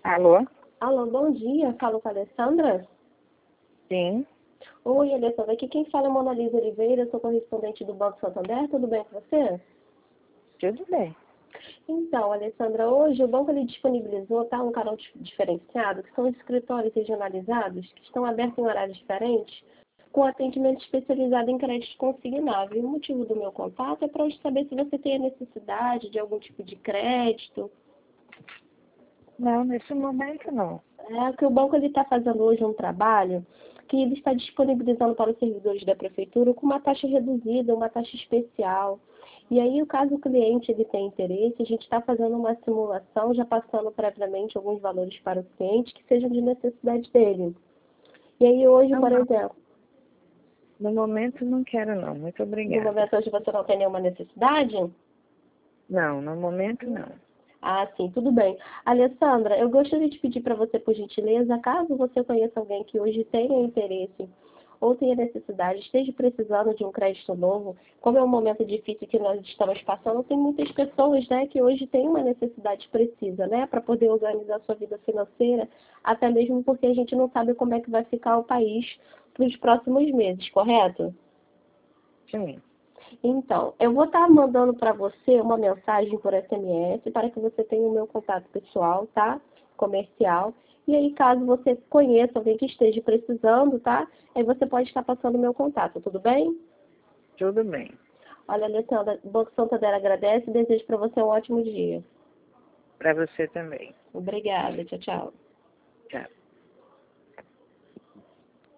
Alô? Alô, bom dia. Falo com a Alessandra? Sim, Oi, Alessandra. Aqui quem fala é Mona Lisa Oliveira, sou correspondente do Banco Santander. Tudo bem com você? tudo bem. Então, Alessandra, hoje o banco ele disponibilizou um canal diferenciado, que são os escritórios regionalizados, que estão abertos em horários diferentes, com atendimento especializado em crédito consignável. E o motivo do meu contato é para eu saber se você tem a necessidade de algum tipo de crédito. Não, nesse momento não. É que o banco ele está fazendo hoje um trabalho que ele está disponibilizando para os servidores da prefeitura com uma taxa reduzida, uma taxa especial. E aí, caso o cliente ele tenha interesse, a gente está fazendo uma simulação, já passando previamente alguns valores para o cliente que sejam de necessidade dele. E aí hoje, Não, por não. exemplo, No momento não quero não, muito no obrigada. momento hoje você não tem nenhuma necessidade? Não, no momento não. Ah, sim, tudo bem. Alessandra, eu gostaria de pedir para você, por gentileza, caso você conheça alguém que hoje tenha interesse ou tenha necessidade, esteja precisando de um crédito novo, como é um momento difícil que nós estamos passando, tem muitas pessoas, né, que hoje têm uma necessidade precisa, né, para poder organizar sua vida financeira, até mesmo porque a gente não sabe como é que vai ficar o país para os próximos meses, correto? Sim, Então, eu vou estar mandando para você uma mensagem por SMS para que você tenha o meu contato pessoal, tá? Comercial. E aí, caso você conheça alguém que esteja precisando, tá? Aí você pode estar passando o meu contato, tudo bem? tudo bem. Olha, Alessandra, o Banco Santander agradece e desejo para você um ótimo dia. Para você também. Obrigada, tchau, tchau. Tchau.